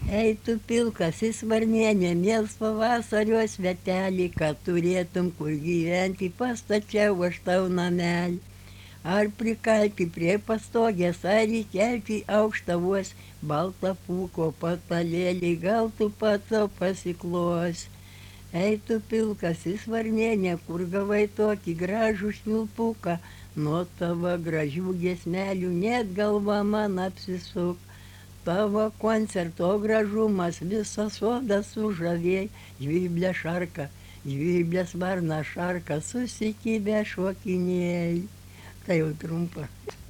Ei tu pilkasis varnėne, mėls pavasario svetelį, kad turėtum kur gyventi, pastačiau aš tau namelį. Ar prikalti prie pastogės, ar įkelti aukštą vos, baltą pūko patalėlį, gal tu pats savo pasiklos. Ei tu pilkasis varnėne, kur gavai tokį gražų švilpuką, nuo tavo gražių giesmelių net galva man apsisuk. Tavo koncerto gražumas visą sodą sužavėjo, žvirblė šarka, žvirblės varna šarka, susikibę šokinėjai. Tai jau trumpa.